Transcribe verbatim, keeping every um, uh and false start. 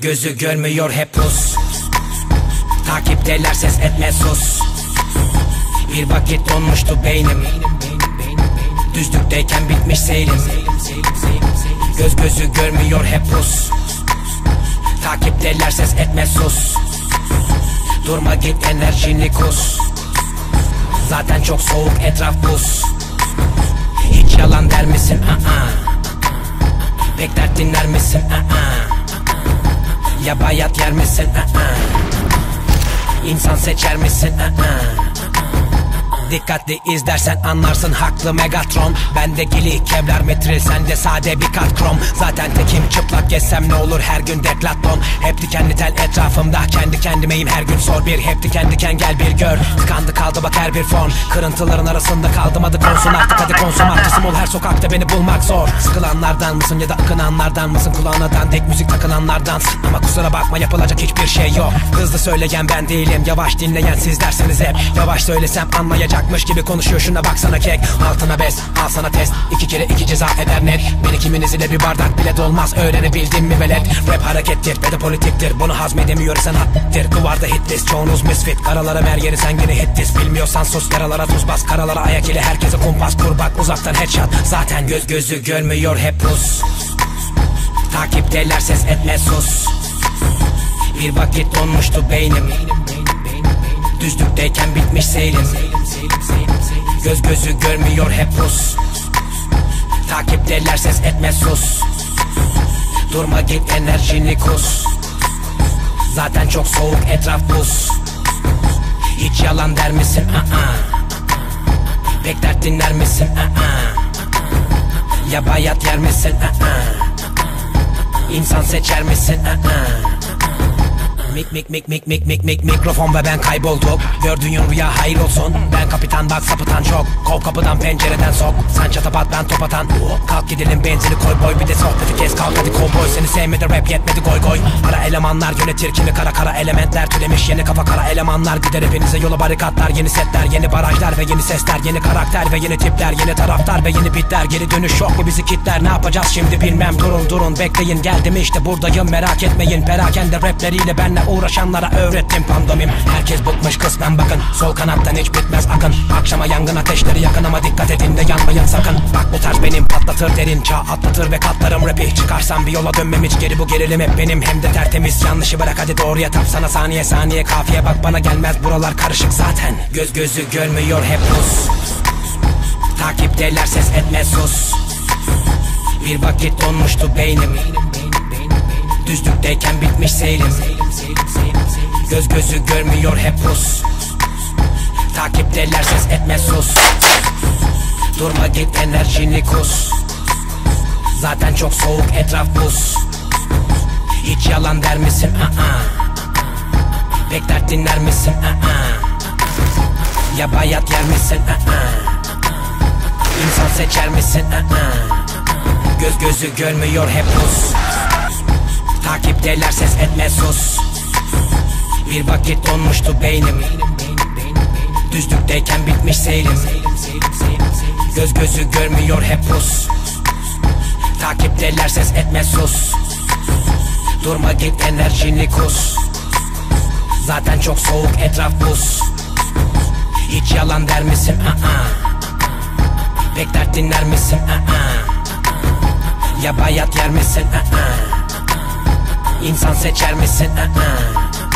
gözü görmüyor hep Rus. Takipteler ses etme sus. Bir vakit donmuştu beynim. Düzlükteyken bitmiş seyrim. Göz gözü görmüyor hep Rus. Takipteler ses etme sus. Durma git enerjini kus. Zaten çok soğuk etraf buz. Hiç yalan der misin? Aa. Pek dert dinler misin? Aa. Ya bayat yer misin? Aa. İnsan seçer misin? Aa. Dikkatli izlersen anlarsın haklı Megatron. Bende gili kevlar metril, sende sade bir kat krom. Zaten tekim çıplak gezsem ne olur her gün deklaton. Hep dikenli tel etrafımda, kendi kendimeyim her gün sor bir. Hep diken diken gel bir gör. Tıkandı kaldı bak her bir fon. Kırıntıların arasında kaldım adı konsun artık hadi konsum artısım ol her sokakta beni bulmak zor. Sıkılanlardan mısın ya da akınanlardan mısın? Kulağına dandik müzik takılanlardansın. Ama kusura bakma yapılacak hiçbir şey yok. Hızlı söyleyen ben değilim, yavaş dinleyen sizlersiniz hep. Yavaş söylesem anlayacak gibi konuşuyor şuna baksana kek. Altına bes al sana test. İki kere iki ceza eder net. Beni kiminiz ile bir bardak bile dolmaz. Öğrenebildin mi velet? Rap harekettir ve de politiktir. Bunu hazmedemiyorsan hattir. Duvarda hitlist çoğunuz misfit. Karalara ver yeri sen yine hittis. Bilmiyorsan sus yaralara tuz bas. Karalara ayak ile herkese kumpas kur bak uzaktan headshot. Zaten göz gözü görmüyor hep Rus. Takipteler ses etme sus. Bir vakit donmuştu beynim. Düzlükteyken bitmiş seyrim. Göz gözü görmüyor hep Rus. Takipteler ses etme sus. Durma git enerjini kus. Zaten çok soğuk etraf buz. Hiç yalan der misin? Aa. Pek dert dinler misin? Aa. Ya bayat yer misin? Aa. İnsan seçer misin? Aa. Mik mik mik mik mik mik mik mikrofon ve ben kaybolduk. Gördüğün rüya hayır olsun. Ben kapitan bak sapıtan çok. Kov kapıdan pencereden sok. Sen çatapat ben top atan. Kalk gidelim benzini koy boy. Bir de sohbeti kes kalk hadi kovboy. Seni sevmedi rap yetmedi goy goy. Ara elemanlar yönetir kimi kara kara elementler. Türemiş yeni kafa kara elemanlar. Gider hepinize yola barikatlar. Yeni setler yeni barajlar ve yeni sesler. Yeni karakter ve yeni tipler. Yeni taraftar ve yeni bitler. Geri dönüş yok mu bizi kitler? Ne yapacağız şimdi bilmem. Durun durun bekleyin geldim işte buradayım merak etmeyin. Perakende rapleriyle benle uğraşanlara öğrettim pandomim. Herkes bıkmış kısmen bakın. Sol kanattan hiç bitmez akın. Akşama yangın ateşleri yakın ama dikkat edin de yanmayın sakın. Bak bu tarz benim patlatır derin çağ atlatır ve katlarım rapi. Çıkarsam bir yola dönmem hiç geri bu gerilim hep benim. Hem de tertemiz yanlışı bırak hadi doğruya tap sana saniye saniye kafiye bak bana gelmez buralar karışık zaten. Göz gözü görmüyor hep Rus. Takipteler ses etme sus. Bir vakit donmuştu beynim. Düzlükteyken bitmiş seyrim. Göz gözü görmüyor hep Rus. Takipteler ses etme sus. Durma git enerjini kus. Zaten çok soğuk etraf buz. Hiç yalan der misin? Aa. Pek dert dinler misin? Aa. Ya bayat yer misin? Aa. İnsan seçer misin? Aa. Göz gözü görmüyor hep Rus. Takipteler ses etme sus. Bir vakit donmuştu beynim. Düzlükteyken bitmiş seyrim. Göz gözü görmüyor hep Rus. Takipteler ses etme sus. Durma git enerjini kus. Zaten çok soğuk etraf buz. Hiç yalan der misin? Aa. Pek dert dinler misin? Aa. Ya bayat yer misin? Aa. İnsan seçer misin? Aa.